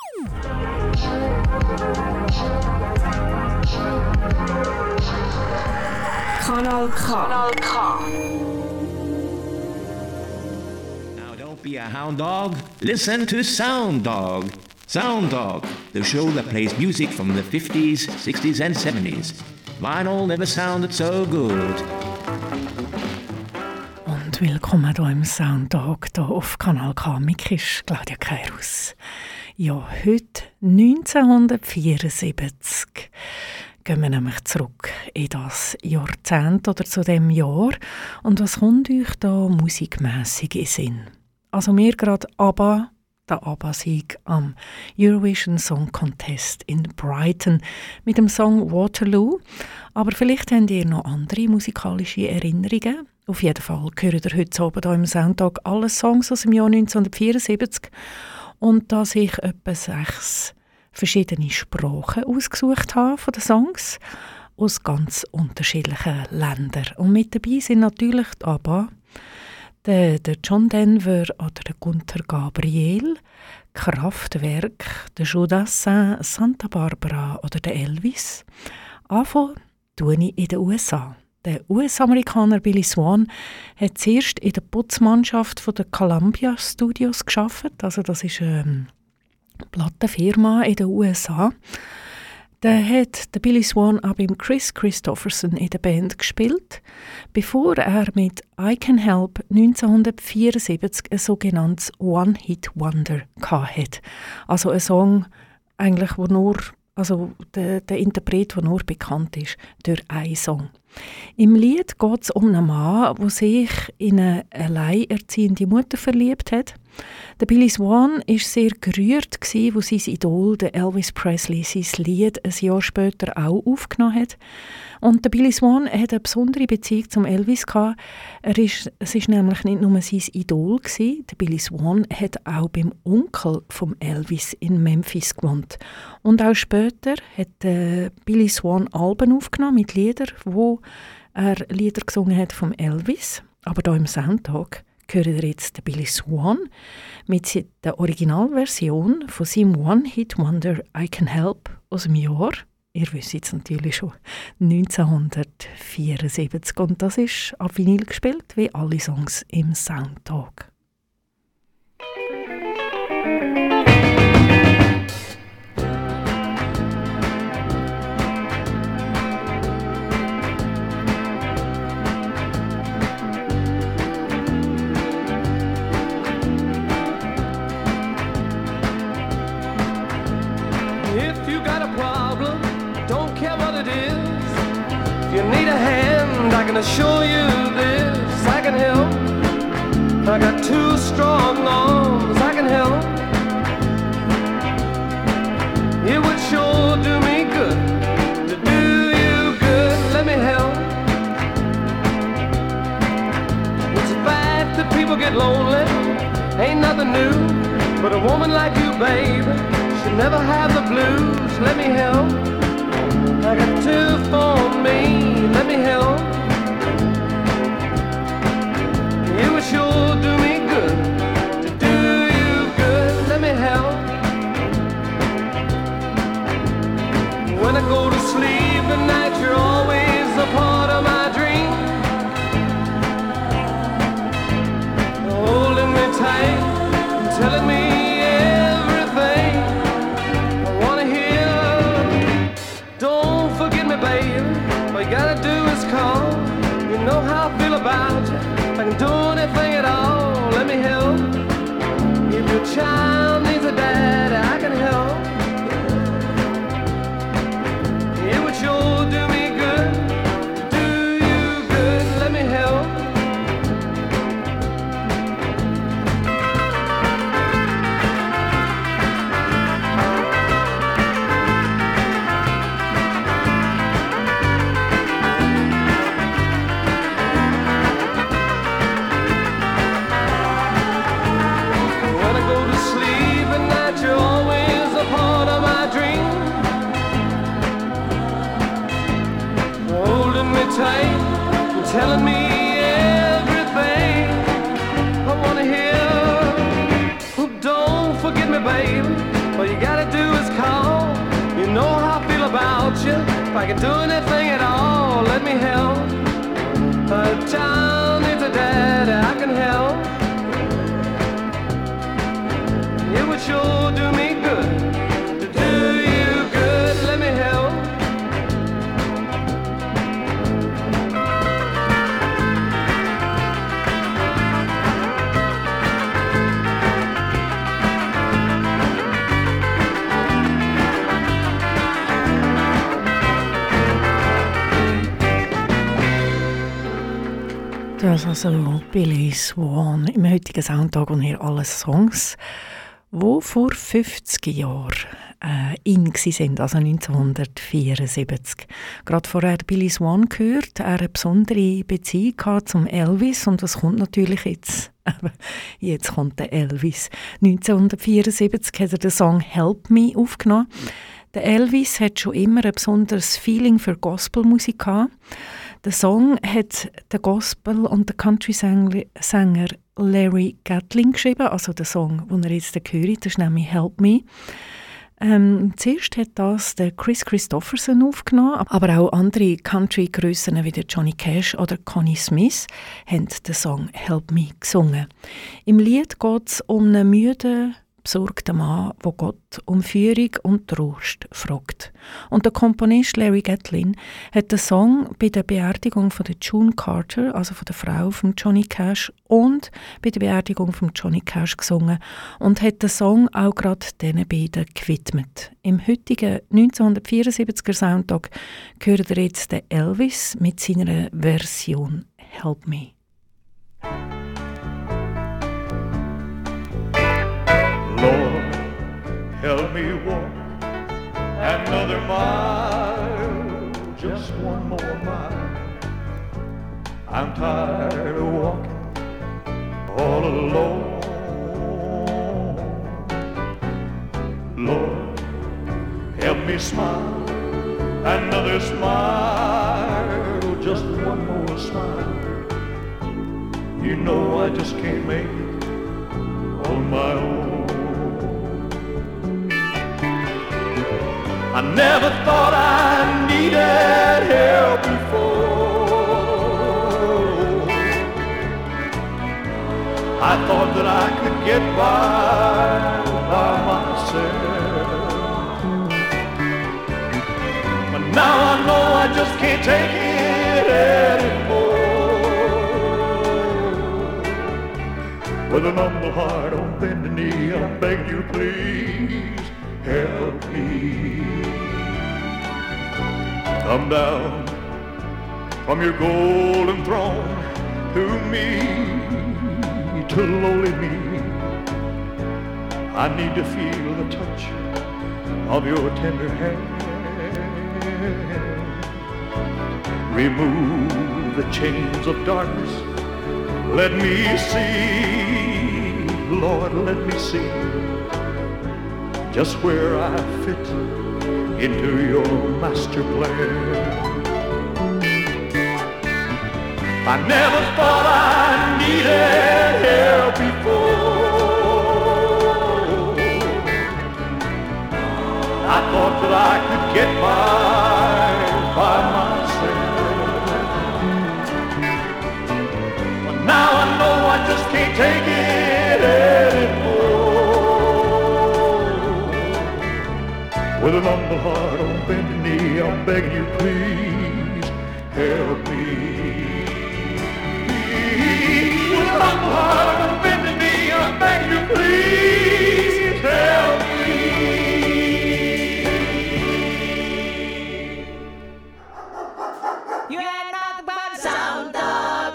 Kanal K. Kanal K. Now don't be a hound dog. Listen to Sound Dog. Sound Dog, the show that plays music from the 50s, 60s and 70s. Vinyl never sounded so good. Und willkommen hier im Sound Dog hier auf Kanal K. Mick ist Claudia Keirus. Ja, heute 1974 gehen wir nämlich zurück in das Jahrzehnt oder zu dem Jahr. Und was kommt euch da musikmässig in Sinn? Also mir gerade ABBA, der ABBA-Sieg am Eurovision Song Contest in Brighton mit dem Song Waterloo. Aber vielleicht habt ihr noch andere musikalische Erinnerungen. Auf jeden Fall hören ihr heute Abend hier im Soundtag alle Songs aus dem Jahr 1974 und dass ich etwa 6 verschiedene Sprachen ausgesucht habe von den Songs aus ganz unterschiedlichen Ländern. Und mit dabei sind natürlich die ABBA, der John Denver oder der Gunther Gabriel, Kraftwerk, der Jodassin, Santa Barbara oder der Elvis. Anfangen tue ich in den USA. Der US-Amerikaner Billy Swan hat zuerst in der Putzmannschaft der Columbia Studios gearbeitet. Also das ist eine Plattenfirma in den USA. Der hat der Billy Swan auch beim Chris Christopherson in der Band gespielt, bevor er mit I Can Help 1974 ein sogenanntes One-Hit-Wonder hatte. Also ein Song, eigentlich, wo nur, also der Interpret, der nur bekannt ist durch einen Song. Im Lied geht es um einen Mann, der sich in eine alleinerziehende Mutter verliebt hat. Der Billy Swan war sehr gerührt, als sein Idol, der Elvis Presley, sein Lied ein Jahr später auch aufgenommen hat. Und der Billy Swan hat eine besondere Beziehung zum Elvis gehabt. Es war nämlich nicht nur sein Idol gewesen. Der Billy Swan hat auch beim Onkel vom Elvis in Memphis gewohnt. Und auch später hat Billy Swan Alben aufgenommen mit Liedern, wo er Lieder gesungen hat vom Elvis. Aber hier im Soundtag hören wir jetzt den Billy Swan mit der Originalversion von seinem One-Hit-Wonder I Can Help aus dem Jahr, ihr wisst jetzt natürlich schon, 1974. Und das ist auf Vinyl gespielt, wie alle Songs im Soundtag. I can assure you this, I can help. I got 2 strong arms, I can help. It would sure do me good to do you good, let me help. It's a fact that people get lonely, ain't nothing new. But a woman like you, baby, should never have the blues, let me help. I got 2 for me, let me help. It would sure do me good to do you good, let me help. When I go to sleep at night, you're always a part of my dream. Holding me tight, telling me everything I wanna hear. Don't forget me, baby, all you gotta do is call. You know how I feel about you, I can do anything at all. I can do anything at all, let me help. A child needs a daddy I can help. It would sure do me good to do you good, let me help. Das ist also Billy Swan im heutigen Soundtag und hier alle Songs, die vor 50 Jahren in waren, also 1974. Gerade vorher Billy Swan gehört, er eine besondere Beziehung zum Elvis und was kommt natürlich jetzt? Jetzt kommt der Elvis. 1974 hat er den Song «Help Me» aufgenommen. Der Elvis hat schon immer ein besonderes Feeling für Gospelmusik gehabt. Der Song hat der Gospel- und der Country-Sänger Larry Gatlin geschrieben, also der Song, den er jetzt hört, das ist nämlich «Help Me». Zuerst hat das der Chris Christopherson aufgenommen, aber auch andere Country-Grössen wie der Johnny Cash oder Connie Smith haben den Song «Help Me» gesungen. Im Lied geht es um einen müden, besorgter Mann, der Gott um Führung und Trost fragt. Und der Komponist Larry Gatlin hat den Song bei der Beerdigung von der June Carter, also von der Frau von Johnny Cash, und bei der Beerdigung von Johnny Cash gesungen und hat den Song auch gerade diesen beiden gewidmet. Im heutigen 1974er Soundtag hört ihr jetzt den Elvis mit seiner Version «Help Me». Lord, help me walk another mile, just one more mile. I'm tired of walking all alone. Lord, help me smile, another smile, just one more smile. You know I just can't make it on my own. I never thought I needed help before. I thought that I could get by myself. But now I know I just can't take it anymore. With an humble heart on bended knee, I beg you please help me. Come down from your golden throne to me, to lowly me. I need to feel the touch of your tender hand. Remove the chains of darkness. Let me see, Lord, let me see just where I fit into your master plan. I never thought I needed help before. I thought that I could get by myself. But now I know I just can't take it anymore. With an humble heart on bended knee, I'm begging you, please help me. With an humble heart on bended knee, I'm begging you, please help me. You ain't nothing but a sound dog.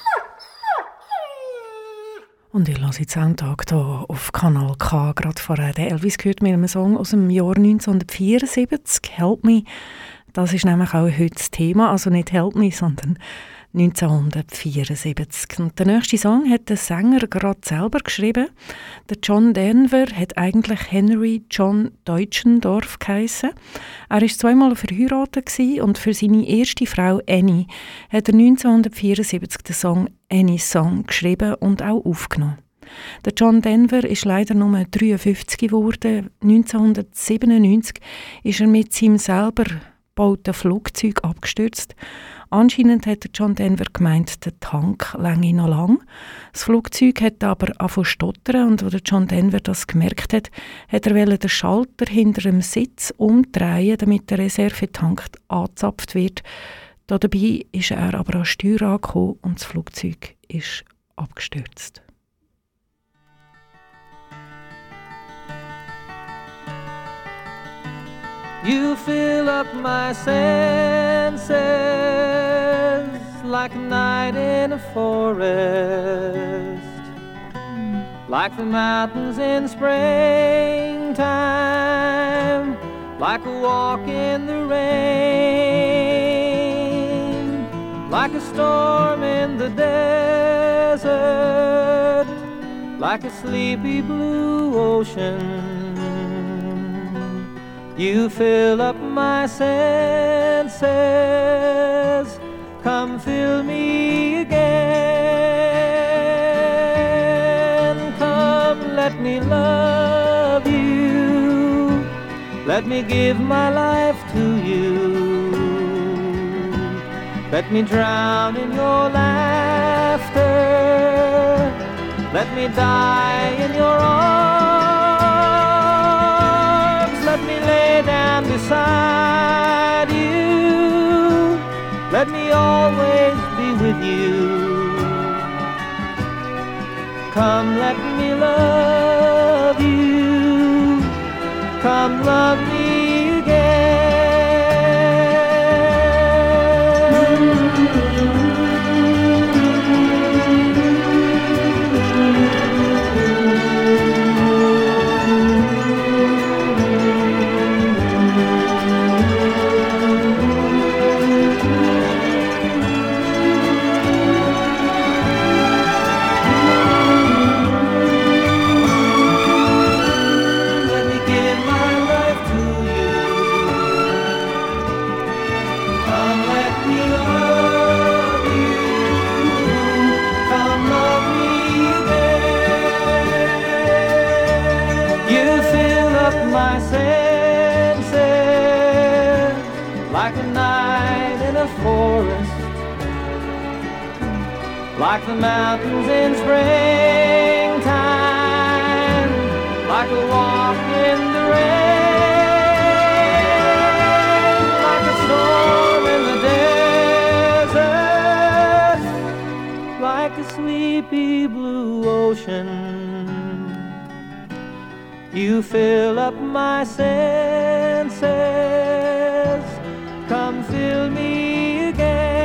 Und ich höre jetzt Soundtag hier auf Kanal K. Gerade vorher der Elvis gehört mit einem Song aus dem Jahr 1974, «Help Me». Das ist nämlich auch heute das Thema, also nicht «Help Me», sondern 1974. Und der nächste Song hat der Sänger gerade selber geschrieben. Der John Denver hat eigentlich Henry John Deutschendorf geheissen. Er war zweimal verheiratet und für seine erste Frau Annie hat er 1974 den Song «Annie Song» geschrieben und auch aufgenommen. Der John Denver ist leider nur 53 geworden. 1997 ist er mit seinem selber gebauten Flugzeug abgestürzt. Anscheinend hat John Denver gemeint, der Tank länge noch lang. Das Flugzeug hat aber angefangen zu stottern und als John Denver das gemerkt hat, hat er den Schalter hinter dem Sitz umdrehen, damit der Reservetank angezapft wird. Dabei ist er aber an Steuer angekommen und das Flugzeug ist abgestürzt. You fill up my senses like a night in a forest, like the mountains in springtime, like a walk in the rain, like a storm in the desert, like a sleepy blue ocean. You fill up my senses, come fill me again. Come, let me love you, let me give my life to you. Let me drown in your laughter, let me die in your arms. Let me lay down beside you, let me always be with you. Come, let me love you, come love me again. Like the mountains in springtime, like a walk in the rain, like a storm in the desert, like a sleepy blue ocean. You fill up my senses, come fill me again.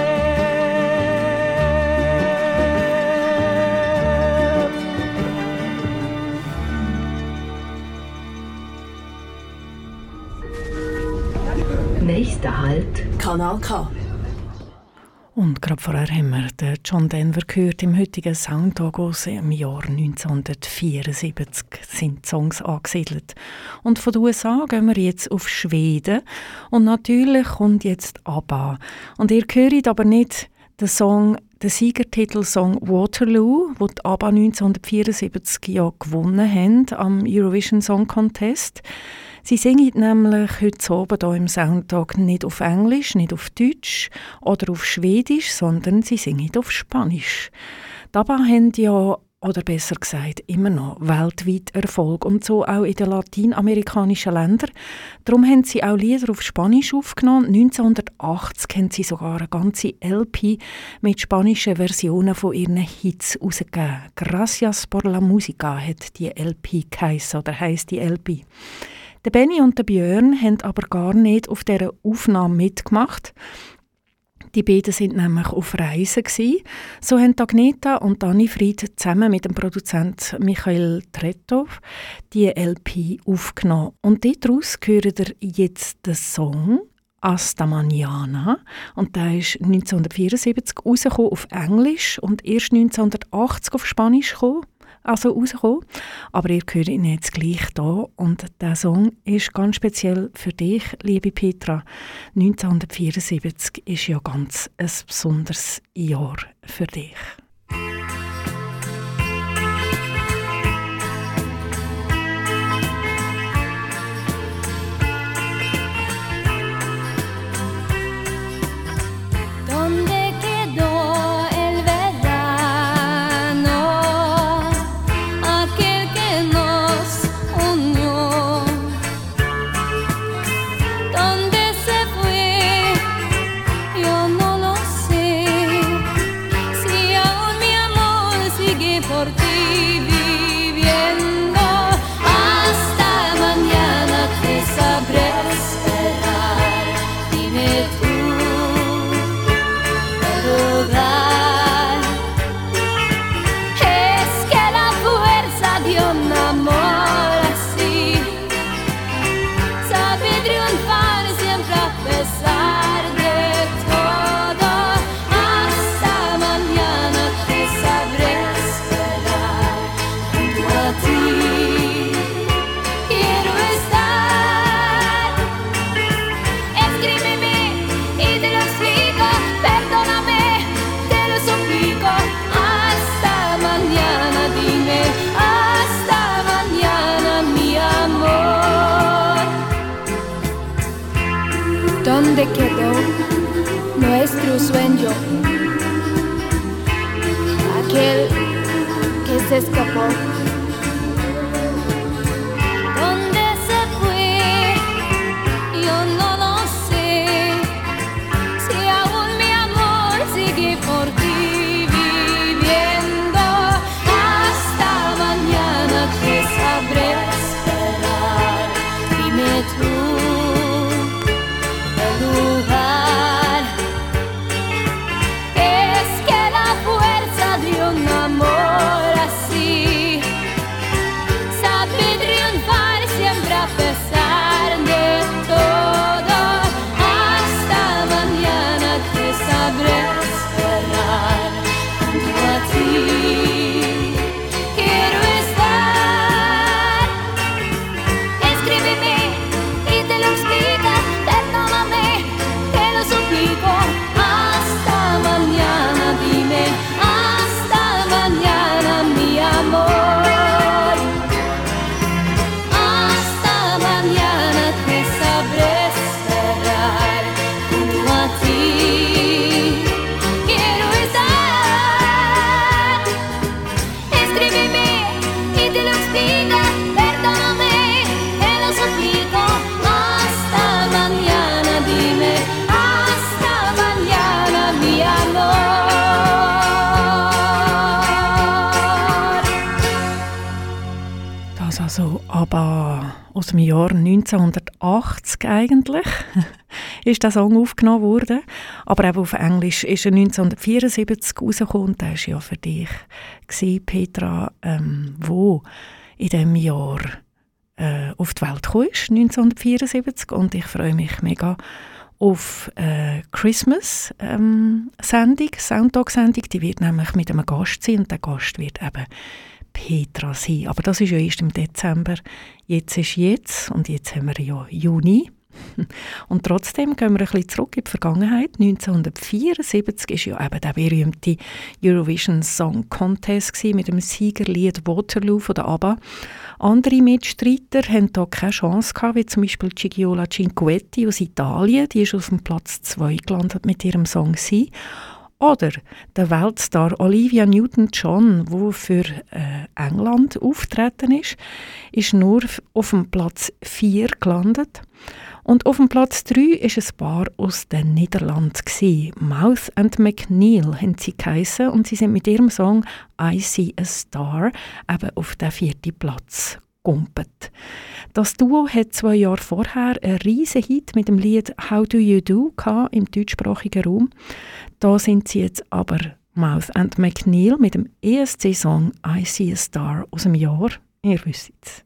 Nächster Halt, Kanal K. Und gerade vorher haben wir den John Denver gehört. Im heutigen Soundtag aus im Jahr 1974 sind die Songs angesiedelt. Und von den USA gehen wir jetzt auf Schweden. Und natürlich kommt jetzt ABBA. Und ihr hört aber nicht den Siegertitelsong Waterloo, den die ABBA 1974 ja gewonnen haben am Eurovision Song Contest. Sie singen nämlich heute Abend hier im Soundtag nicht auf Englisch, nicht auf Deutsch oder auf Schwedisch, sondern sie singen auf Spanisch. Die ABBA haben ja, oder besser gesagt, immer noch weltweit Erfolg und so auch in den lateinamerikanischen Ländern. Darum haben sie auch Lieder auf Spanisch aufgenommen. 1980 haben sie sogar eine ganze LP mit spanischen Versionen von ihren Hits herausgegeben. «Gracias por la música» hat die LP geheissen, oder heisst die LP. Der Benny und der Björn haben aber gar nicht auf dieser Aufnahme mitgemacht. Die beiden sind nämlich auf Reisen gewesen. So haben Agneta und Dani Fried zusammen mit dem Produzent Michael Tretov die LP aufgenommen. Und daraus hören ihr jetzt den Song «Hasta Mañana». Und der ist 1974 rausgekommen auf Englisch und erst 1980 auf Spanisch rausgekommen. Aber ihr hört ihn jetzt gleich da und der Song ist ganz speziell für dich, liebe Petra. 1974 ist ja ganz ein besonderes Jahr für dich. ¿Dónde quedó nuestro sueño? Aquel que se escapó. ¿Dónde se fue? Yo no lo sé. Si aún mi amor sigue por ti viviendo hasta mañana, que sabré esperar. Dime tú. Also aber aus dem Jahr 1980 eigentlich ist der Song aufgenommen worden. Aber eben auf Englisch ist er 1974 rausgekommen. Und das war ja für dich, Petra, wo in diesem Jahr auf die Welt kam, 1974. Und ich freue mich mega auf Christmas-Sendung, Soundtalk-Sendung. Die wird nämlich mit einem Gast sein und der Gast wird eben Petra sein. Aber das ist ja erst im Dezember. Jetzt ist jetzt und jetzt haben wir ja Juni. Und trotzdem gehen wir ein bisschen zurück in die Vergangenheit. 1974 war ja eben der berühmte Eurovision Song Contest mit dem Siegerlied Waterloo von der ABBA. Andere Mitstreiter hatten hier keine Chance gehabt, wie zum Beispiel Gigiola Cinquetti aus Italien. Die ist auf dem Platz 2 gelandet mit ihrem Song «Sie». Oder der Weltstar Olivia Newton-John, der für England auftreten ist nur auf dem Platz 4 gelandet. Und auf dem Platz 3 war ein Paar aus den Niederlanden. Mouth and McNeil haben sie geheissen und sie sind mit ihrem Song «I See a Star» eben auf den 4. Platz gegumpelt. Das Duo hat 2 Jahre vorher einen riesen Hit mit dem Lied «How Do You Do» im deutschsprachigen Raum. Da sind sie jetzt aber Mouth and McNeil mit dem ESC-Song «I See a Star» aus dem Jahr. Ihr wisst es.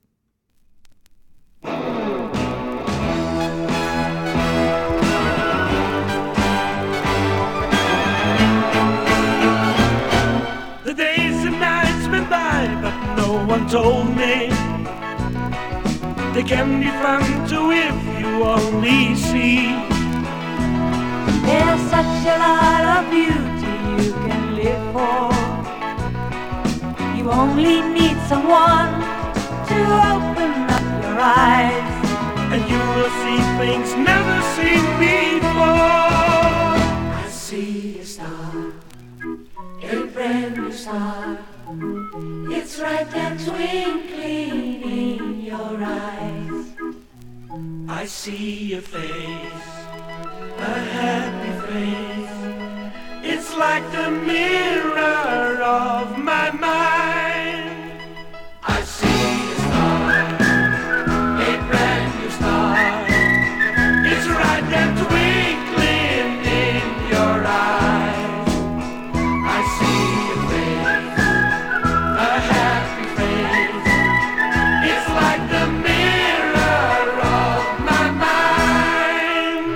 The days and nights went by, but no one told me they can be fun too if you only see. There's such a lot of beauty you can live for. You only need someone to open up your eyes, and you will see things never seen before. I see a star, a brand new star. It's right there twinkling in your eyes. I see a face, a happy face. It's like the mirror of my mind. I see a star, a brand new star. It's right there twinkling in your eyes. I see a face, a happy face. It's like the mirror of my mind.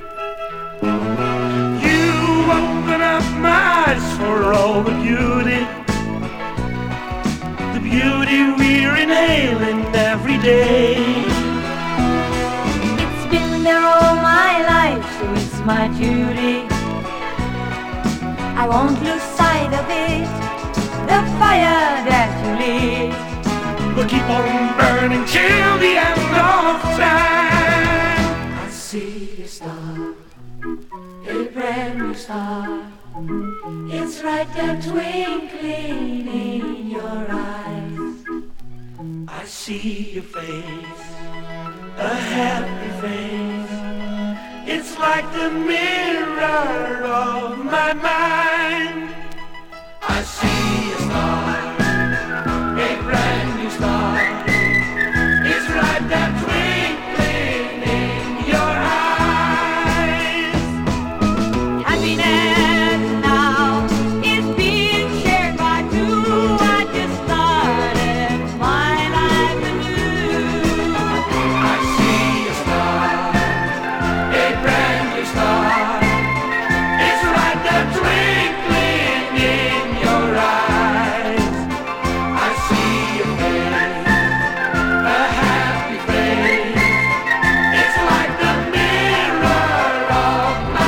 You open up my eyes for all the beauty we're inhaling every day. It's been there all my life, so it's my duty. I won't lose sight of it, the fire that you lit. We'll keep on burning till the end of time. I see a star, right there twinkling in your eyes. I see your face, a happy face. It's like the mirror of my mind. I see a star, a brand new star. It's right there twinkling in your eyes. Happiness now is being shared by two. I just started my life anew. I see a star, a brand new star. It's right there twinkling in your eyes. I see your face, a happy face. It's like the mirror of my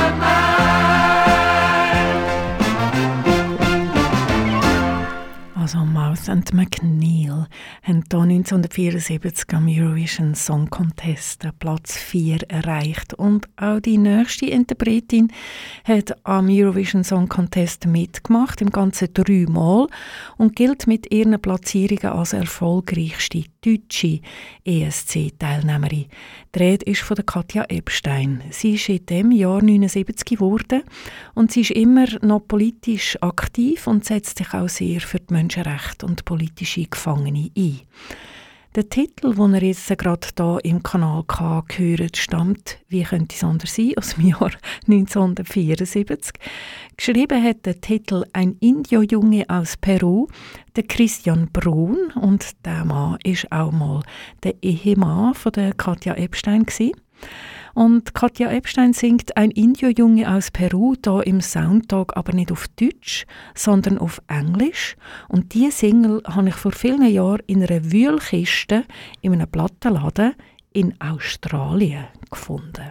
mind. Also Mouth and McNeil haben hier 1974 am Eurovision Song Contest Platz 4 erreicht. Und auch die nächste Interpretin hat am Eurovision Song Contest mitgemacht, im Ganzen 3 Mal, und gilt mit ihren Platzierungen als erfolgreichste deutsche ESC-Teilnehmerin. Die Rede ist von der Katja Ebstein. Sie ist in diesem Jahr 79 geworden und sie ist immer noch politisch aktiv und setzt sich auch sehr für die Menschenrechte und politische Gefangene ein. Der Titel, den ihr jetzt gerade hier im Kanal K hört, stammt, wie könnte es anders sein, aus dem Jahr 1974. Geschrieben hat der Titel ein Indio-Junge aus Peru, der Christian Brun, und der Mann war auch mal der Ehemann von der Katja Ebstein gewesen. Und Katja Ebstein singt ein Indio-Junge aus Peru hier im Soundtag, aber nicht auf Deutsch, sondern auf Englisch. Und diese Single habe ich vor vielen Jahren in einer Wühlkiste in einem Plattenladen in Australien gefunden.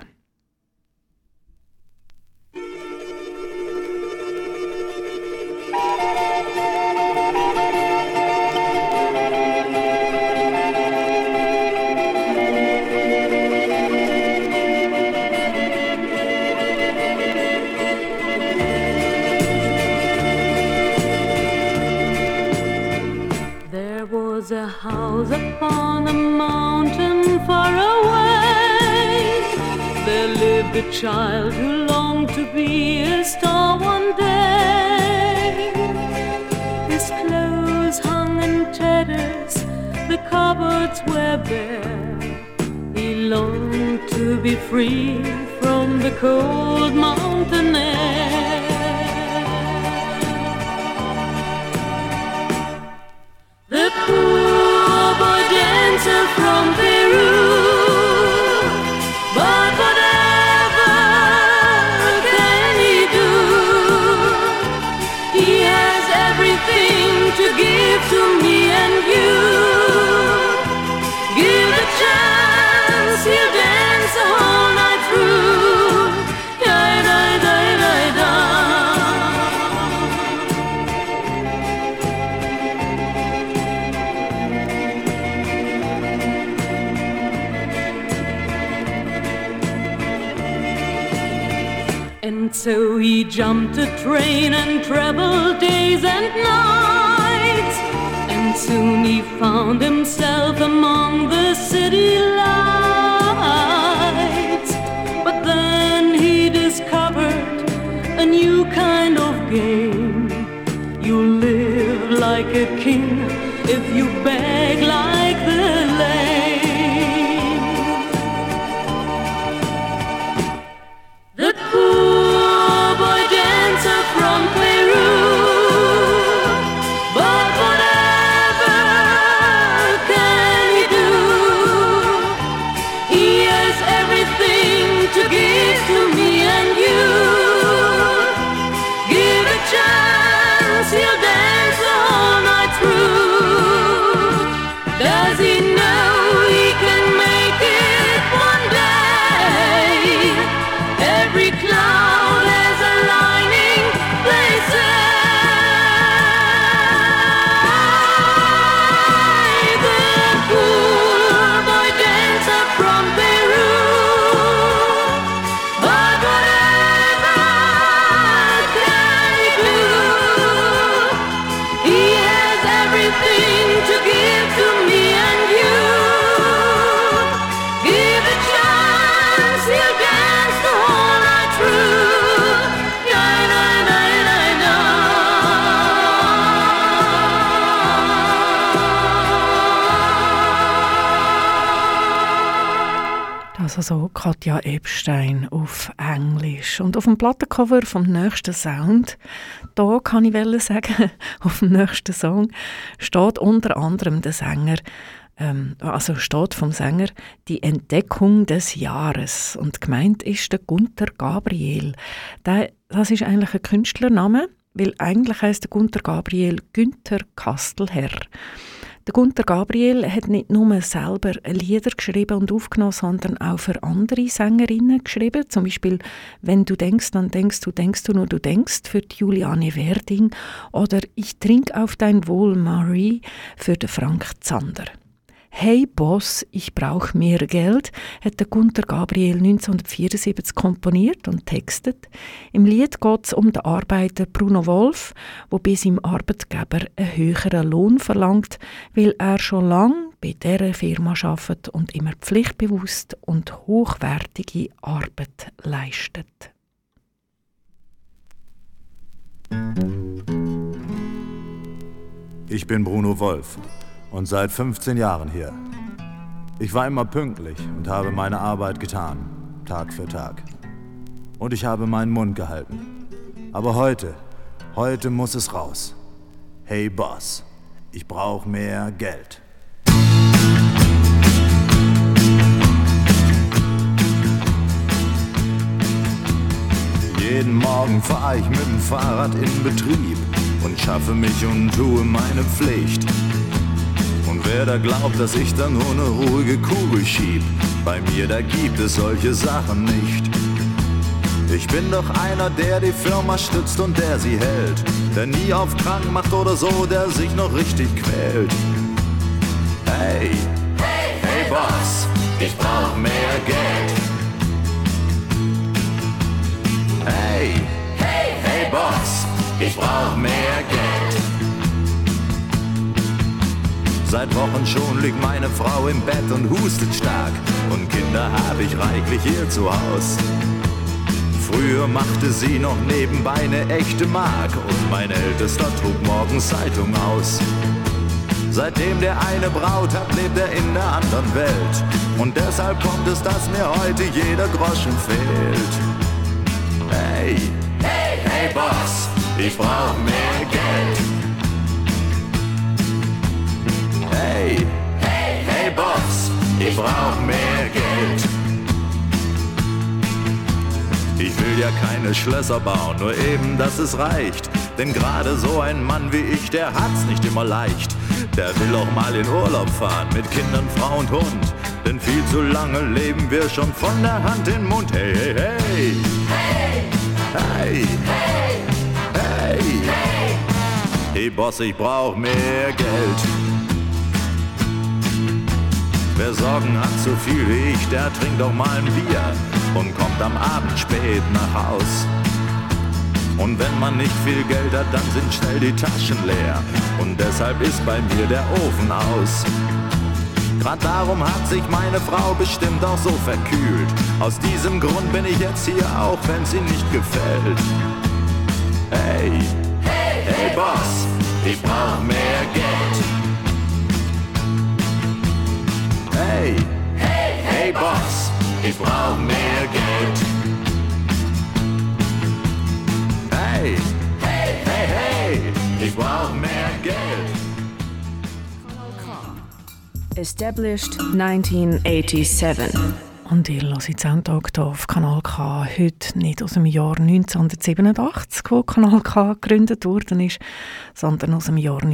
Was a house upon a mountain far away. There lived a child who longed to be a star one day. His clothes hung in tatters, the cupboards were bare. He longed to be free from the cold mountain air. The poor boy dancer from Peru, but whatever can he do? He has everything to give to me and you. Give a chance, he'll dance the whole night through. Da-da-da-da-da. And so he jumped a train and traveled days and nights, and soon he found himself among the city lights. But then he discovered a new kind of game. You live like a king if you beg like the lame. The poor boy dancer from Peru, but whatever can he do? He has everything to give to me and you. Give a chance, he'll dance the whole night through. Does he know he can make it one day? Every cloud has a lining, they say. The poor boy dancer from Peru, but Das also Katja Epstein auf Englisch. Und auf dem Plattencover vom nächsten Sound, da kann ich sagen, auf dem nächsten Song steht unter anderem der Sänger, steht vom Sänger die Entdeckung des Jahres. Und gemeint ist der Gunter Gabriel. Das ist eigentlich ein Künstlername, weil eigentlich heisst der Gunter Gabriel Günther Kastelherr. Der Gunter Gabriel hat nicht nur selber Lieder geschrieben und aufgenommen, sondern auch für andere Sängerinnen geschrieben. Zum Beispiel «Wenn du denkst, dann denkst du nur du denkst» für die Juliane Werding oder «Ich trink auf dein Wohl, Marie» für den Frank Zander. «Hey Boss, ich brauch mehr Geld» hat der Gunter Gabriel 1974 komponiert und textet. Im Lied geht es um den Arbeiter Bruno Wolf, der bei seinem Arbeitgeber einen höheren Lohn verlangt, weil er schon lange bei dieser Firma arbeitet und immer pflichtbewusst und hochwertige Arbeit leistet. Ich bin Bruno Wolf. Und seit 15 Jahren hier. Ich war immer pünktlich und habe meine Arbeit getan, Tag für Tag. Und ich habe meinen Mund gehalten. Aber heute muss es raus. Hey Boss, ich brauche mehr Geld. Jeden Morgen fahre ich mit dem Fahrrad in Betrieb und schaffe mich und tue meine Pflicht. Und wer da glaubt, dass ich da nur eine ruhige Kugel schieb, bei mir, da gibt es solche Sachen nicht. Ich bin doch einer, der die Firma stützt und der sie hält, der nie auf krank macht oder so, der sich noch richtig quält. Hey, hey Boss, ich brauch mehr Geld. Hey, hey Boss, ich brauch mehr Geld. Seit Wochen schon liegt meine Frau im Bett und hustet stark. Und Kinder habe ich reichlich hier zu Haus. Früher machte sie noch nebenbei eine echte Mark. Und mein Ältester trug morgens Zeitung aus. Seitdem der eine Braut hat, lebt er in der anderen Welt. Und deshalb kommt es, dass mir heute jeder Groschen fehlt. Hey, hey Boss, ich brauch mehr Geld. Hey, hey Boss, ich brauch mehr Geld. Ich will ja keine Schlösser bauen, nur eben, dass es reicht. Denn gerade so ein Mann wie ich, der hat's nicht immer leicht. Der will auch mal in Urlaub fahren, mit Kindern, Frau und Hund. Denn viel zu lange leben wir schon von der Hand in den Mund. Hey, hey, hey. Hey, hey, hey. Hey Boss, ich brauch mehr Geld. Wer Sorgen hat so viel wie ich, der trinkt doch mal ein Bier und kommt am Abend spät nach Haus. Und wenn man nicht viel Geld hat, dann sind schnell die Taschen leer. Und deshalb ist bei mir der Ofen aus. Grad darum hat sich meine Frau bestimmt auch so verkühlt. Aus diesem Grund bin ich jetzt hier, auch wenn sie nicht gefällt. Hey, hey Boss, ich brauch mehr Geld. Hey, hey Boss, ich brauch mehr Geld. Hey, hey, ich brauch mehr Geld. Established 1987. Und ihr hört den Soundtag hier auf Kanal K. Heute nicht aus dem Jahr 1987, wo Kanal K gegründet worden ist, sondern aus dem Jahr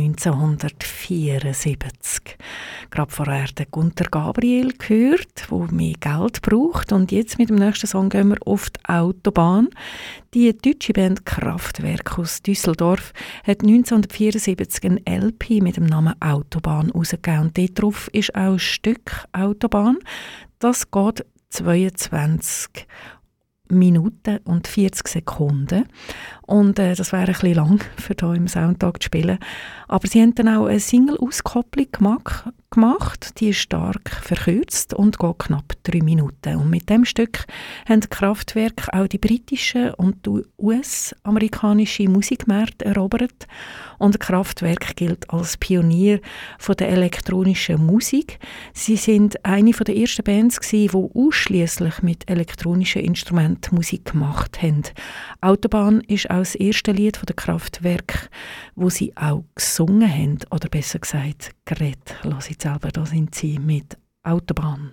1974. Gerade vorher den Gunter Gabriel gehört, der mehr Geld braucht. Und jetzt mit dem nächsten Song gehen wir auf die Autobahn. Die deutsche Band Kraftwerk aus Düsseldorf hat 1974 ein LP mit dem Namen Autobahn rausgegeben. Und dort drauf ist auch ein Stück Autobahn. Das geht 22 Minuten und 40 Sekunden. Und das wäre ein bisschen lang, für hier im Soundtag zu spielen. Aber sie haben dann auch eine Single-Auskopplung gemacht. Die ist stark verkürzt und geht knapp 3 Minuten. Und mit dem Stück haben die Kraftwerk auch die britische und die US-amerikanische Musikmärkte erobert. Und Kraftwerk gilt als Pionier von der elektronischen Musik. Sie sind eine der ersten Bands die ausschließlich mit elektronischen Instrumenten Musik gemacht haben. Autobahn ist auch das erste Lied der Kraftwerk, wo sie auch gesungen haben, oder besser gesagt, geredet. Lass ich selber, da sind sie mit Autobahn.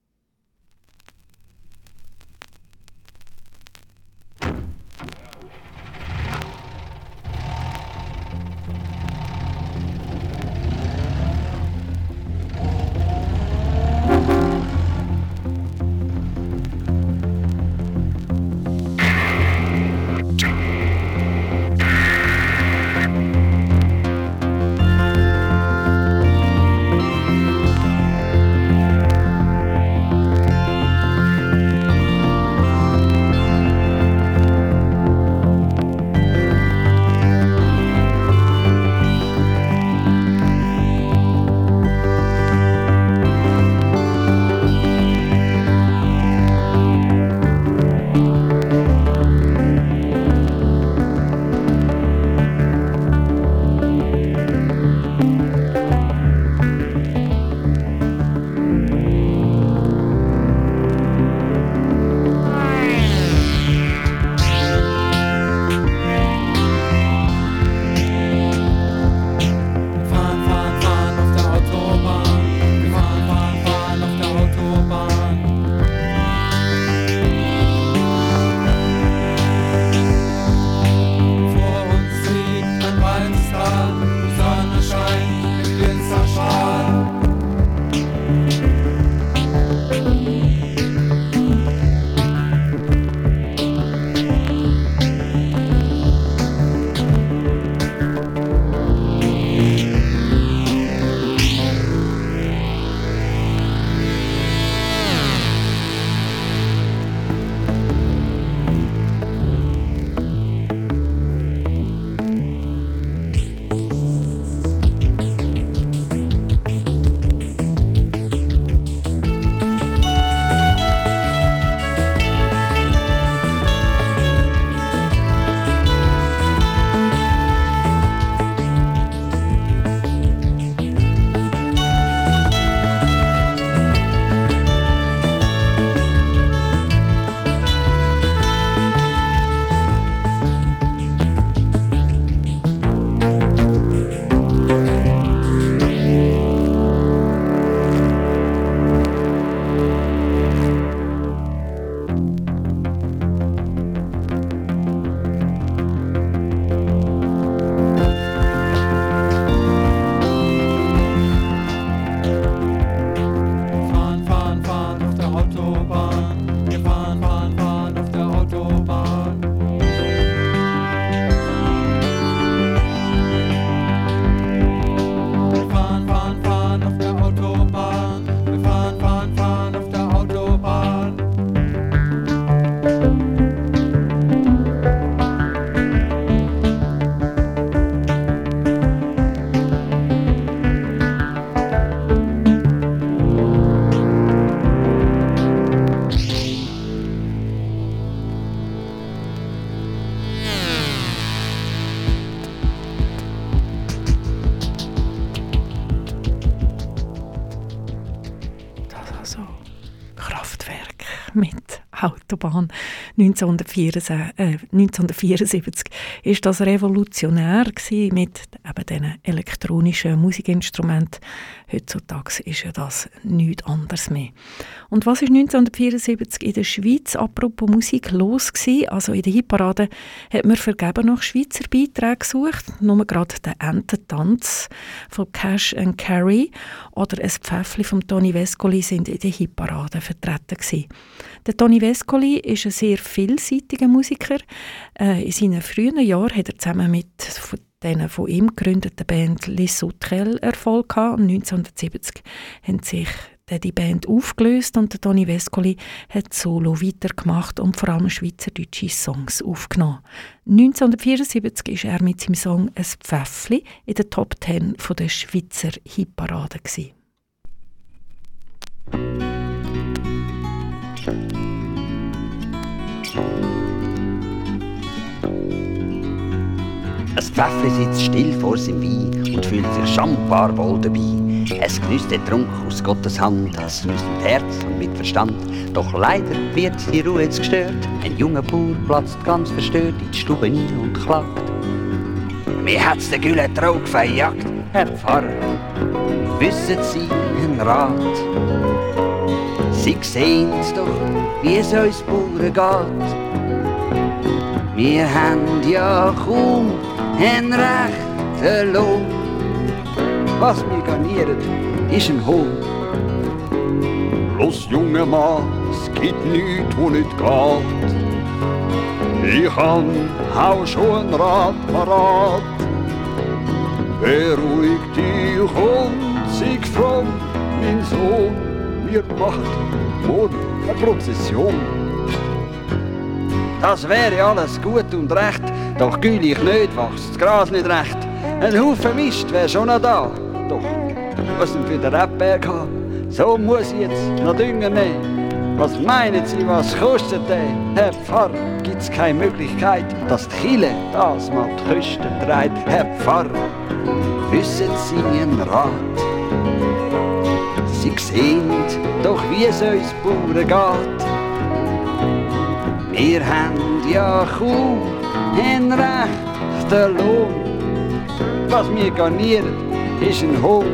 mit Autobahn 1974 ist das revolutionär gewesen mit eben diesen elektronischen Musikinstrumenten. Heutzutage ist ja das nichts anderes mehr. Und was ist 1974 in der Schweiz apropos Musik los gewesen? Also in der Hitparade hat man vergeben nach Schweizer Beiträgen gesucht. Nur gerade den Ententanz von Cash and Carry oder ein Pfäffli von Toni Vescoli sind in der Hitparade vertreten gewesen. Der Toni Vescoli ist ein sehr vielseitiger Musiker. In seinen frühen Jahren hat er zusammen mit den von ihm gegründeten Band Les Sauterelles Erfolg gehabt. 1970 haben sich die Band aufgelöst und der Toni Vescoli hat solo weitergemacht und vor allem schweizerdeutsche Songs aufgenommen. 1974 ist er mit seinem Song «Ein Pfäffli» in der Top 10 der Schweizer Hitparade gewesen. Ein Pfäffli sitzt still vor seinem Wein und fühlt sich schon ein paar wohl dabei. Es genießt den Trunk aus Gottes Hand, es fließt mit Herz und mit Verstand. Doch leider wird die Ruhe jetzt gestört. Ein junger Bauer platzt ganz verstört in die Stube rein und klagt. Mir hat's den Gülle Trog verjagt, Herr Pfarrer, wissen Sie einen Rat? Sie sehen's doch, wie es uns Bauern geht. Wir haben ja kaum einen rechten Lohn. Was wir garnieren, ist ein Hohn. Los, junger Mann, es gibt nichts, wo nicht geht. Ich han auch schon ein Rat parat. Beruhig dich und sei fromm, mein Sohn. Wir machen morgen eine Prozession. Das wäre alles gut und recht, doch güll ich nicht, wachst das Gras nicht recht. Ein Haufen Mist wär schon noch da, doch was denn für den Rebberg haben? So muss ich jetzt noch Dünger nehmen. Was meinen Sie, was kostet der? Herr Pfarrer, gibt's keine Möglichkeit, dass die Kirche das mal die Kosten trägt? Herr Pfarrer, wissen Sie einen Rat? Sie sehen doch, wie es uns Bauern geht. Wir haben ja kaum einen rechten Lohn. Was wir garnieren, ist ein Hohn.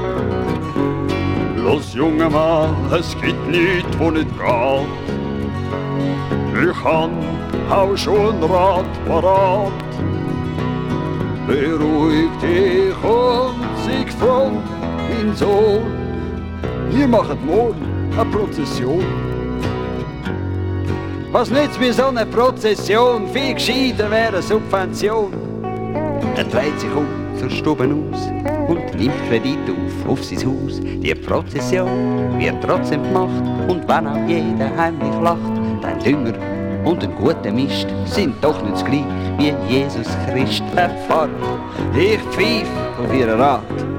Los, junger Mann, es gibt nichts, wo nicht geht. Ich han auch schon ein Rat parat. Beruhig dich und sei fromm, mein Sohn. Wir machen morgen eine Prozession. Was nützt mir so eine Prozession? Viel gescheiter wäre eine Subvention. Er dreht sich um zur Stube aus und nimmt Kredit auf sein Haus. Die Prozession wird trotzdem gemacht und wenn auch jeder heimlich lacht, ein Dünger und ein guter Mist sind doch nicht das gleich wie Jesus Christ. Herr Pfarrer, ich pfeife auf Ihren Rat.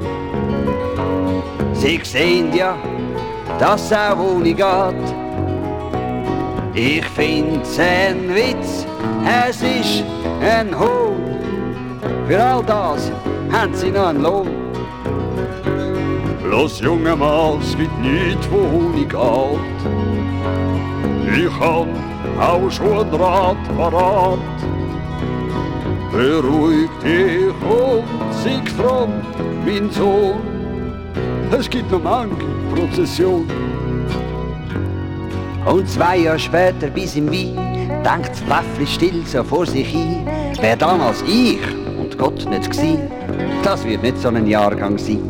Sie sehen ja, dass es auch ohne geht. Ich find's ein Witz, es ist ein Hohn. Für all das haben Sie noch einen Lohn. Los, junger Mann, es gibt nichts, wo ohne geht. Ich han auch schon ein Rat parat. Beruhig dich und sei fromm, mein Sohn. Es gibt noch manche Prozession. Und 2 Jahre später bis im Wein denkt das Pfäffli still so vor sich hin. Wär damals ich und Gott nicht gsi, das wird nicht so ein Jahrgang sein.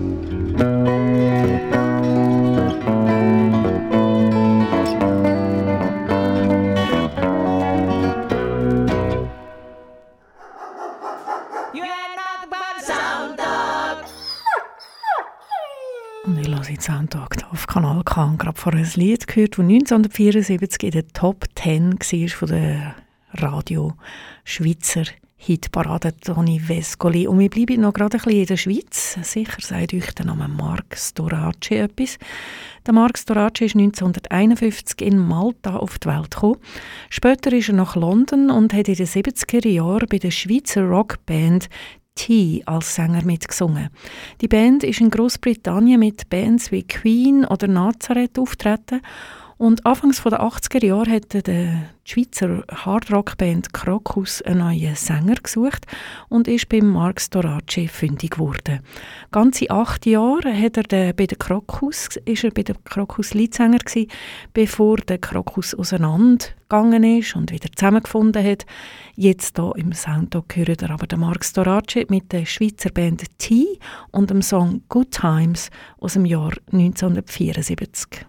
Und ich höre jetzt Soundtag auf Kanal K und gerade vorher ein Lied gehört, das 1974 in der Top 10 war von der Radio-Schweizer Hitparade Toni Vescoli. Und wir bleiben noch gerade ein bisschen in der Schweiz. Sicher sagt euch der Name Marc Storace etwas. Der Marc Storace ist 1951 in Malta auf die Welt gekommen. Später ist er nach London und hat in den 70er Jahren bei der Schweizer Rockband T als Sänger mitgesungen. Die Band ist in Großbritannien mit Bands wie Queen oder Nazareth auftreten. Und anfangs der 80er Jahre hat die Schweizer Hardrock-Band Krokus einen neuen Sänger gesucht und ist beim Marc Storace fündig geworden. Ganze 8 Jahre hat er bei der Krokus Leadsänger gewesen, bevor der Krokus auseinandergegangen ist und wieder zusammengefunden hat. Jetzt hier im Soundtag hören wir aber den Marc Storace mit der Schweizer Band T und dem Song Good Times aus dem Jahr 1974.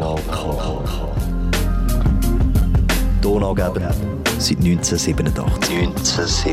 Kanal K. Donaugeber seit 1987.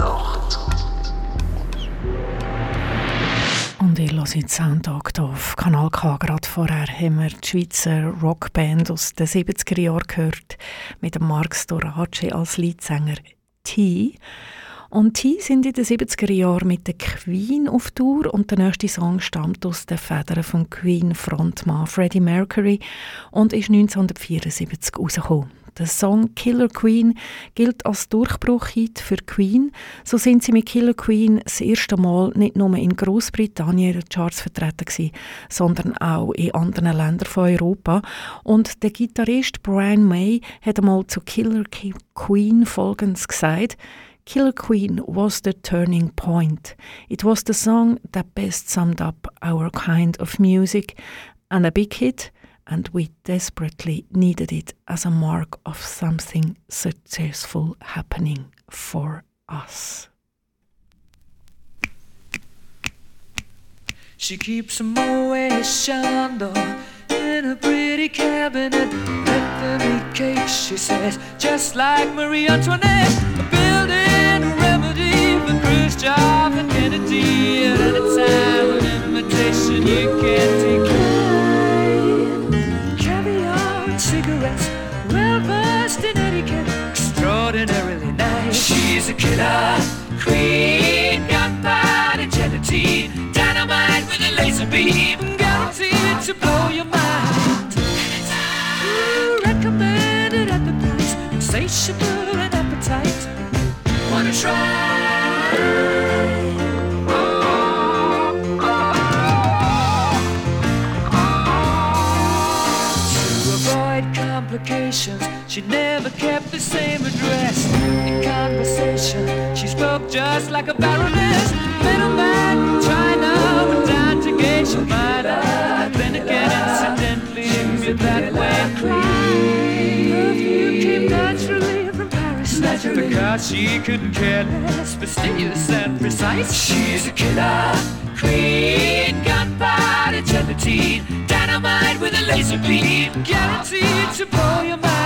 Und ihr hört Soundtag hier auf Kanal K. Gerade vorher haben wir die Schweizer Rockband aus den 70er Jahren gehört, mit dem Marc Storace als Leadsänger T. Und T sind in den 70er Jahren mit der Queen auf Tour und der nächste Song stammt aus den Federn von Queen-Frontmann Freddie Mercury und ist 1974 rausgekommen. Der Song Killer Queen gilt als Durchbruchhit für Queen. So sind sie mit Killer Queen das erste Mal nicht nur in Großbritannien in den Charts vertreten gewesen, sondern auch in anderen Ländern von Europa. Und der Gitarrist Brian May hat einmal zu Killer Queen Folgendes gesagt: Killer Queen was the turning point. It was the song that best summed up our kind of music and a big hit, and we desperately needed it as a mark of something successful happening for us. She keeps a Moet Chandon in a pretty cabinet. Let them eat cake, she says, just like Marie Antoinette. Building a remedy for Khrushchev and Kennedy. At any time, an invitation you can't decline. Caviar and cigarettes, well versed in etiquette, extraordinarily nice. She's a killer queen, gunpowder gelatine, dynamite with a laser beam, guaranteed to blow your mind. Recommended at the price, insatiable and appetite. Wanna try? Complications, she never kept the same address. In conversation, she spoke just like a baroness. Middleman from China went down to Geisha Minor. Then again, incidentally, knew that way. Perfume came naturally from Paris, because she couldn't care less, fastidious and precise. She's a killer queen, gunpowder gelatine, dynamite with a laser beam, guaranteed to blow your mind.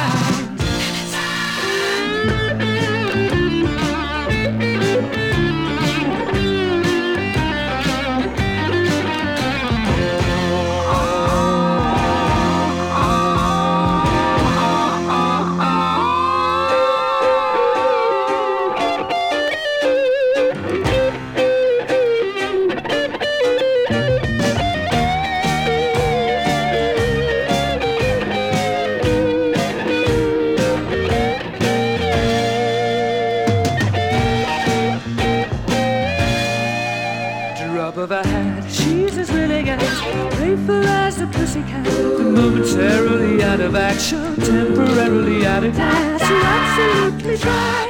Momentarily out of action, temporarily out of gas, you're absolutely dry.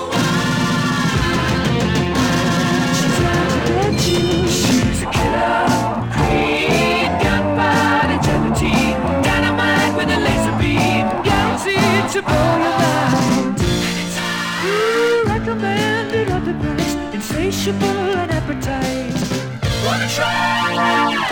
She's out to get you. She's a killer queen, gunpowder gelatine, dynamite with a laser beam, guaranteed to blow your mind. Recommended at the price, insatiable and appetite. Wanna try?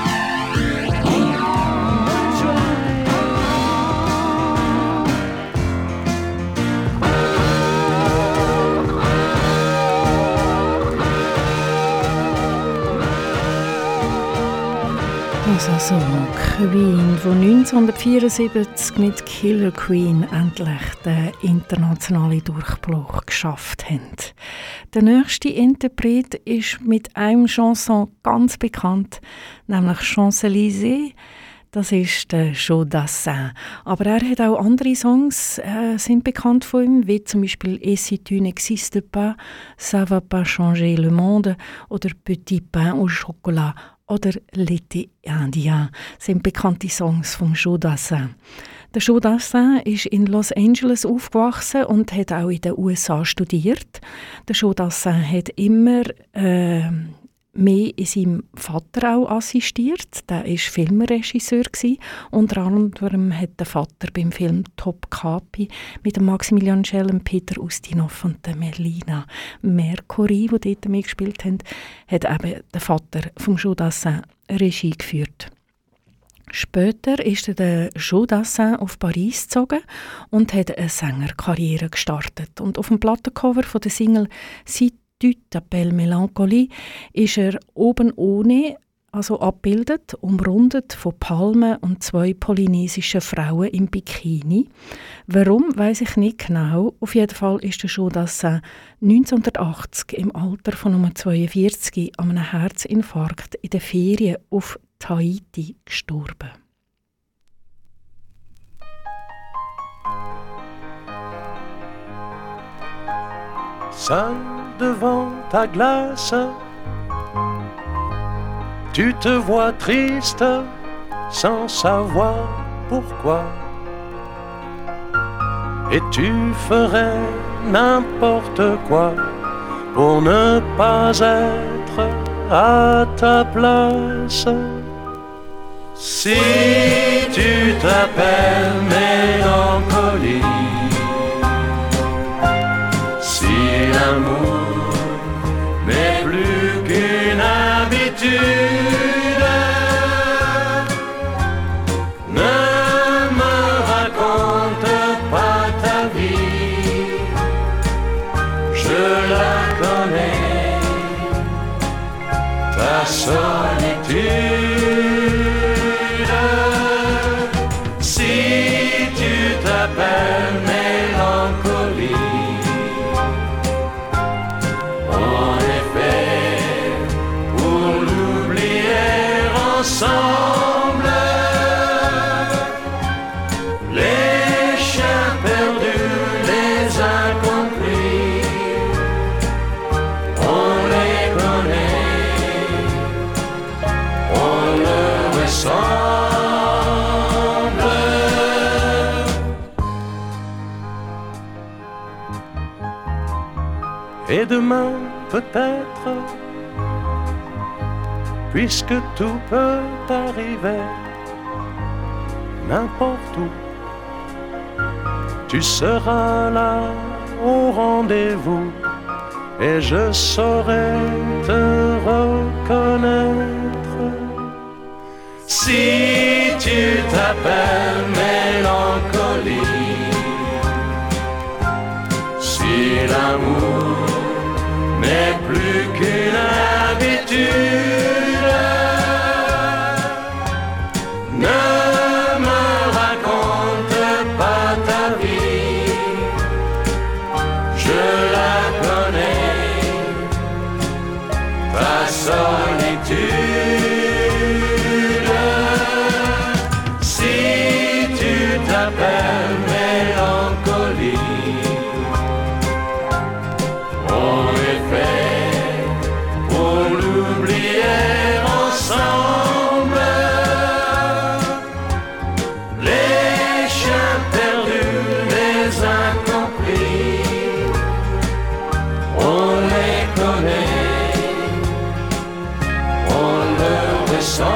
Also Queen, die 1974 mit Killer Queen endlich den internationalen Durchbruch geschafft haben. Der nächste Interpret ist mit einem Chanson ganz bekannt, nämlich Champs-Élysées. Das ist der Joe Dassin. Aber er hat auch andere Songs sind bekannt von ihm, wie zum Beispiel «Et si tu n'existes pas», «Ça va pas changer le monde» oder «Petit pain au chocolat» oder «L'été indien» sind bekannte Songs von Joe Dassin. Der Joe Dassin ist in Los Angeles aufgewachsen und hat auch in den USA studiert. Der Joe Dassin hat immer mehr in seinem Vater auch assistiert. Der war Filmregisseur. Unter anderem hat der Vater beim Film Top Capi mit dem Maximilian Schell, Peter Ustinov und der Melina Mercouri, die dort mitgespielt haben, hat eben der Vater vom Joe Dassin Regie geführt. Später später ist der Joe Dassin auf Paris gezogen und hat eine Sängerkarriere gestartet. Und auf dem Plattencover von der Single «Si tu t'appelles Mélancolie» ist er oben ohne, also abgebildet, umrundet von Palmen und 2 polynesischen Frauen im Bikini. Warum, weiss ich nicht genau. Auf jeden Fall ist der Joe Dassin 1980 im Alter von Nummer 42 an einem Herzinfarkt in den Ferien auf Tahiti gestorben. Seul devant ta glace, tu te vois triste sans savoir pourquoi. Et tu ferais n'importe quoi pour ne pas être à ta place. Si tu t'appelles mélancolie, si l'amour n'est plus qu'une habitude, ne me raconte pas ta vie, je la connais, ta solitude. Si tu t'appelles mélancolie, en effet, pour l'oublier ensemble, les chiens perdus, les incompris, on les connaît, on leur ressemble. Et demain, peut-être, puisque tout peut arriver, n'importe où, tu seras là au rendez-vous et je saurai te reconnaître. Si tu t'appelles mélancolie, si l'amour n'est plus qu'une habitude, ne me raconte pas ta vie, je la connais, ta solitude. Si tu t'appelles mélancolie, en effet, pour l'oublier ensemble, les chiens perdus, les incompris, on les connaît, on leur ressemble.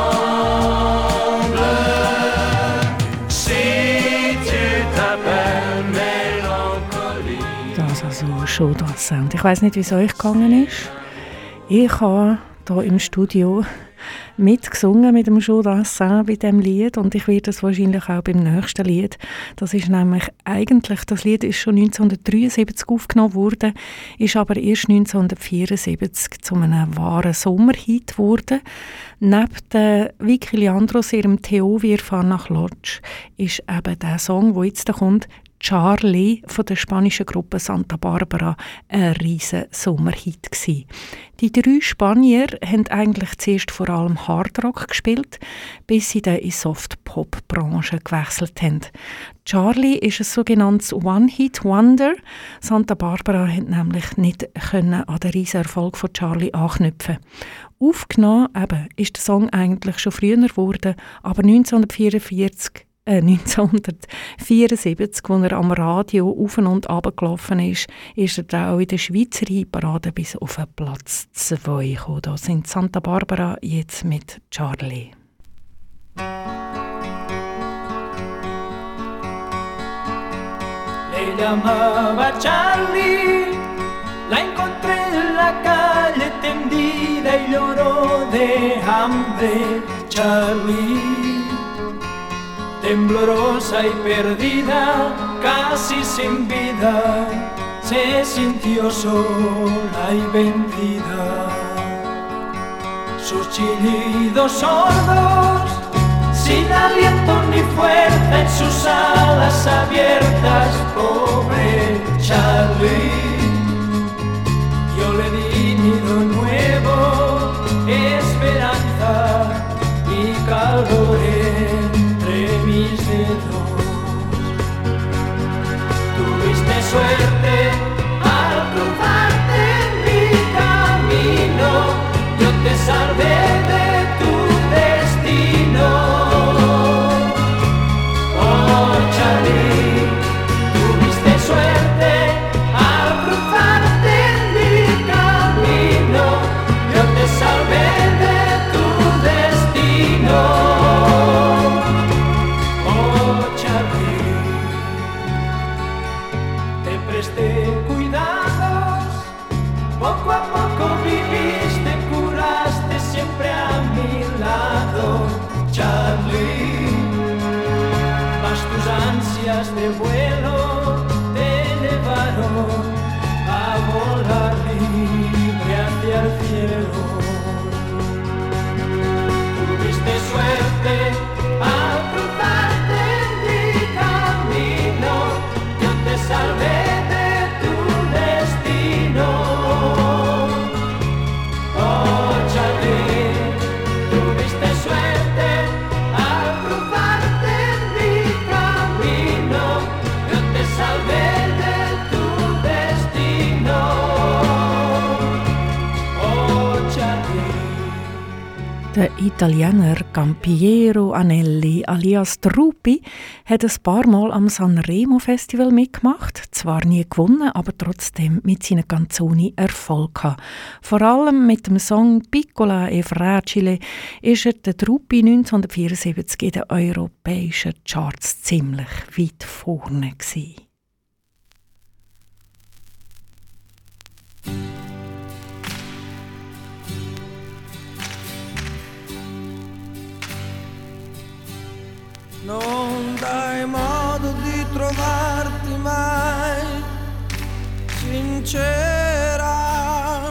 Si tu t'appelles mélancolie. Das also Joe Dassin. Ich weiss nicht, wie es euch gegangen ist. Ich habe hier im Studio mitgesungen mit dem Joe Dassin bei diesem Lied und ich werde es wahrscheinlich auch beim nächsten Lied. Das ist nämlich eigentlich, das Lied ist schon 1973 aufgenommen worden, ist aber erst 1974 zu einem wahren Sommerhit geworden. Neben der Vicky Leandros, ihrem Theo Wir fahren nach Lodge, ist eben der Song, der jetzt kommt, Charlie von der spanischen Gruppe Santa Barbara ein riesen Sommerhit gsi. Die 3 Spanier haben eigentlich zuerst vor allem Hardrock gespielt, bis sie dann in die Soft-Pop-Branche gewechselt haben. Charlie ist ein sogenanntes One-Hit-Wonder. Santa Barbara hat nämlich nicht an den riesen Erfolg von Charlie anknüpfen. Aufgenommen ist der Song eigentlich schon früher geworden, aber 1974, als er am Radio auf und runter gelaufen ist er auch in der Schweizer Hitparade bis auf Platz 2 gekommen. Da sind Santa Barbara jetzt mit Charlie. Le llamaba Charlie, la encontré en la calle tendida y lloró de hambre. Charlie, temblorosa y perdida, casi sin vida, se sintió sola y vencida. Sus chillidos sordos, sin aliento ni fuerza en sus alas abiertas, pobre Charlie. Yo le di nido nuevo, esperanza y calor entre mis dedos. Tuviste suerte al cruzarte en mi camino, yo te salvé de tu destino. Oh Charlie, tuviste suerte al cruzarte en mi camino, yo te salvé de tu destino. Oh Charlie, te presté cuidados, poco a poco viviste, curaste siempre a mi lado, Charlie. Mas tus ansias de vuelo te llevaron a volar libre hacia el cielo. Tuviste suerte al cruzarte en mi camino, yo te salvé de tu destino. Oh Charlie, tuviste suerte al cruzarte en mi camino, yo te salvé de tu destino. Oh Charlie. Der Italiener Campiero Anelli alias Drupi hat ein paar Mal am Sanremo Festival mitgemacht, zwar nie gewonnen, aber trotzdem mit seinen Canzoni Erfolg gehabt. Vor allem mit dem Song Piccola e Fragile ist der Drupi 1974 in den europäischen Charts ziemlich weit vorne gewesen. Non dai modo di trovarti mai sincera,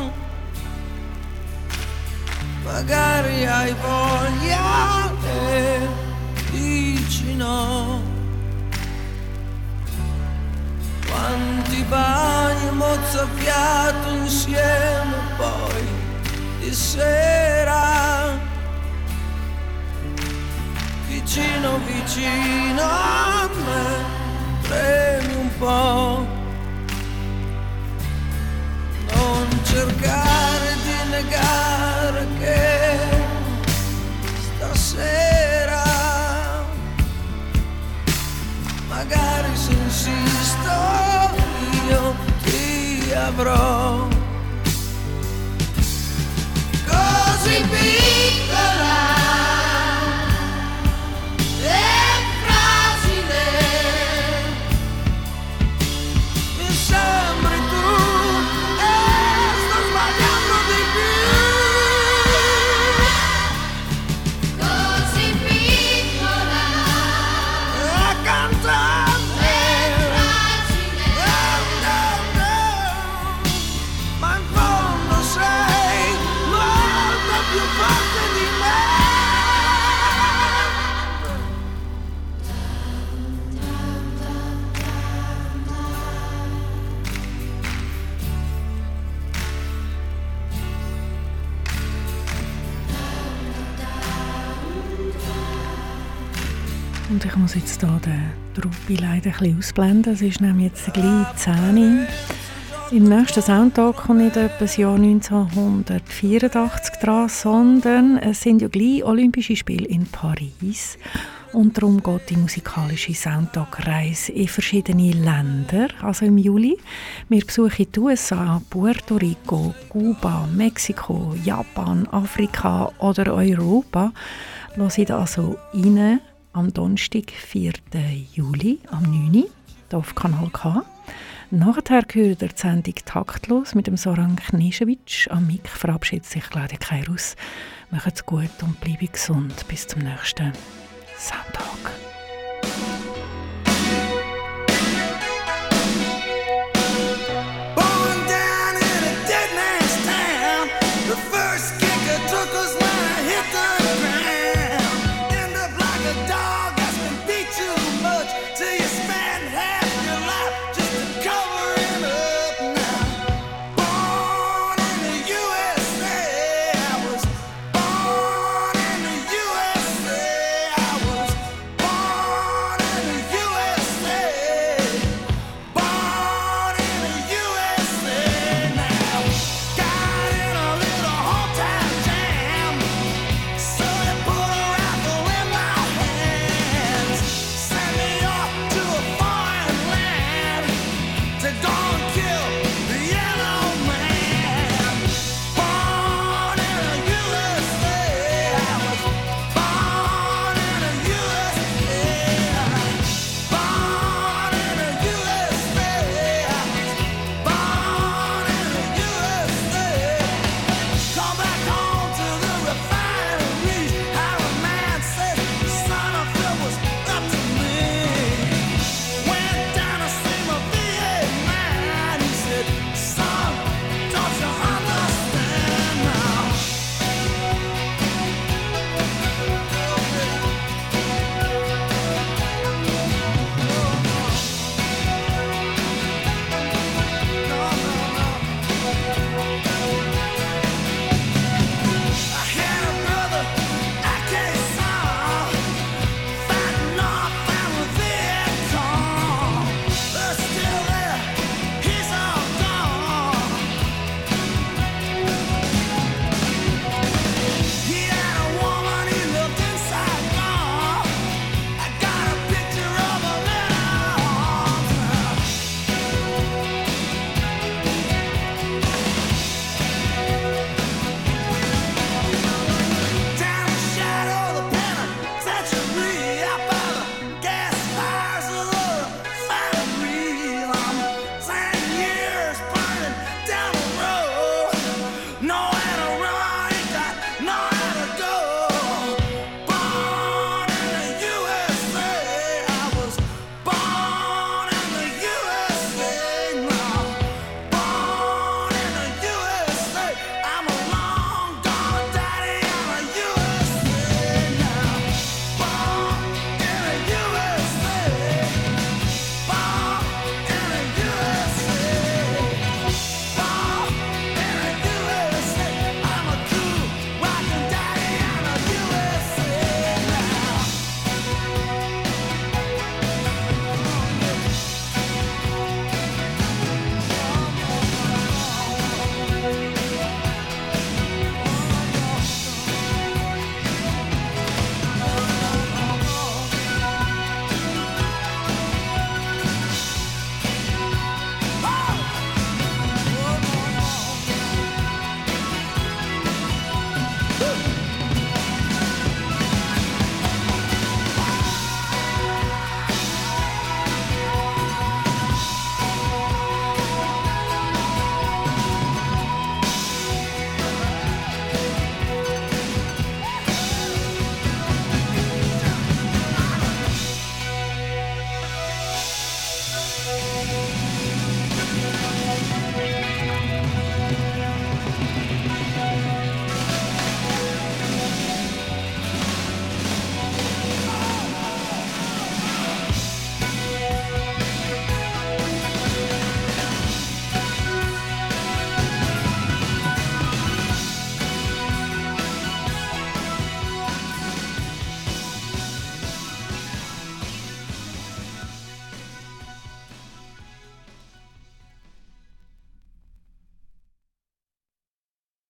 magari hai voglia e dici no. Quanti bagni mozzafiato insieme poi di sera, vicino vicino a me, premi un po'. Non cercare di negare che stasera, magari se insisto io ti avrò. Così piccola sembri tu e sto sbagliando di più. Così piccola accanto a me, ma in fondo sei molto più forte di me. Und ich muss jetzt hier den Drupi leider ein bisschen ausblenden. Es ist nämlich jetzt gleich 10 Uhr. Im nächsten Soundtag kommt nicht etwa das Jahr 1984 dran, sondern es sind ja gleich Olympische Spiele in Paris. Und darum geht die musikalische Soundtag-Reise in verschiedene Länder, also im Juli. Wir besuchen die USA, Puerto Rico, Kuba, Mexiko, Japan, Afrika oder Europa. Hört also rein am Donnerstag, 4. Juli, am 9. Uhr, hier auf Kanal K. Nachher hört ihr die Sendung «Taktlos» mit dem Soran Knežević. Am Mic verabschiedet sich Claudia Keirus. Macht's gut und bleibt gesund. Bis zum nächsten Soundtag.